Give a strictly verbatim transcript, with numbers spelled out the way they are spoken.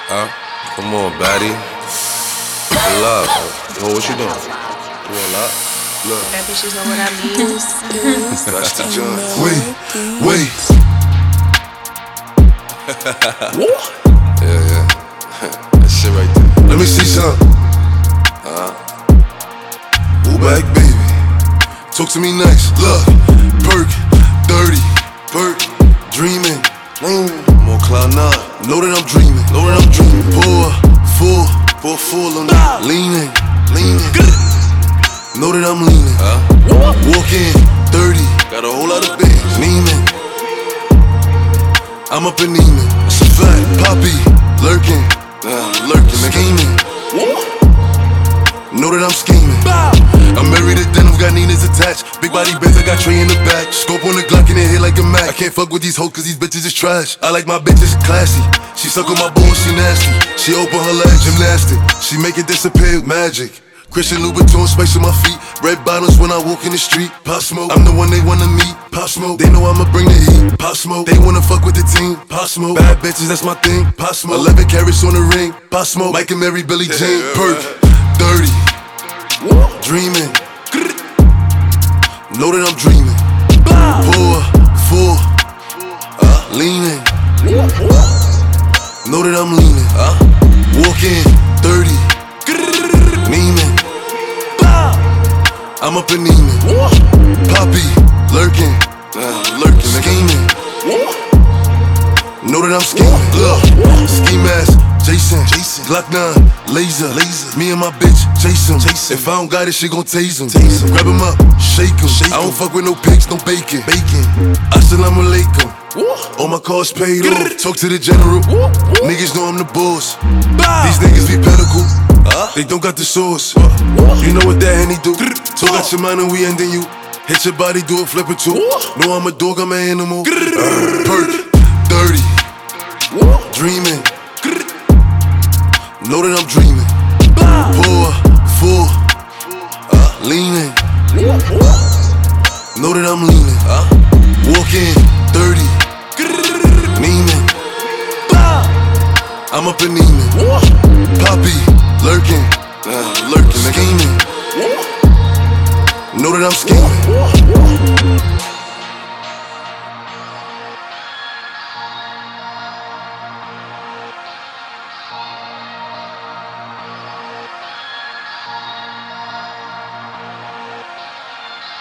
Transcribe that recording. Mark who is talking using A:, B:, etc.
A: Huh? Come on, baddie. Pull up. Yo, what you doing? Pull up. Look.
B: That bitches know what I mean.
A: That's the joint.
C: Wait, wait.
A: Yeah, yeah. That shit right there.
C: Let me see something.
A: Huh?
C: Move back, baby. Talk to me nice. Look, perk, dirty, perk, dreaming. Mm.
A: I'm on cloud nine.
C: Know that I'm dreaming. Know that I'm dreaming. Pour, full, pour full on that. Leaning, leaning. Know that I'm leaning.
A: Huh?
C: Walk in, thirty.
A: Got a whole lot of things.
C: Neiman. I'm up in Neiman. It's a fact. Poppy, lurking.
A: Nah, lurking, nigga.
C: Scheming. Know that I'm scheming. I'm married to denim, got Nina's attached. Big body Benz, I got Trey in the back. Scope on the Glock in the head like a Mac. I can't fuck with these hoes cause these bitches is trash. I like my bitches classy. She suck on my balls, she nasty. She open her legs, gymnastic. She make it disappear, magic. Christian Louboutin, space on my feet. Red bottoms when I walk in the street. Pop Smoke, I'm the one they wanna meet. Pop Smoke, they know I'ma bring the heat. Pop Smoke, they wanna fuck with the team. Pop Smoke, bad bitches, that's my thing. Pop Smoke, eleven carats on the ring. Pop Smoke, Mike and Mary, Billie Jean. Perk, dirty, dreaming. Know that I'm dreaming. Pour, full, leaning. Know that I'm leaning. Walk in, thirty. Neiman. I'm up in Neiman. Poppy, lurking.
A: Nah, lurking, nigga.
C: Scheming. Know that I'm scheming. Look, ski mask, Jason. Jason. Glock nine, laser. laser. Me and my bitch, Jason. Jason. If I don't got it, she gon' tase him. Tase him. Grab him up, shake him. Shake I don't fuck with no pigs, no bacon. Bacon. Assalamu alaikum. All my cars paid off. Talk to the general. Niggas know I'm the boss. These niggas be pedicle. They don't got the sauce. You know what that Henny do? Talk out your mind and we ending you. Hit your body, do a flip or two. No, I'm a dog, I'm an animal. Uh, perk, dirty, dreaming. Know that I'm dreaming.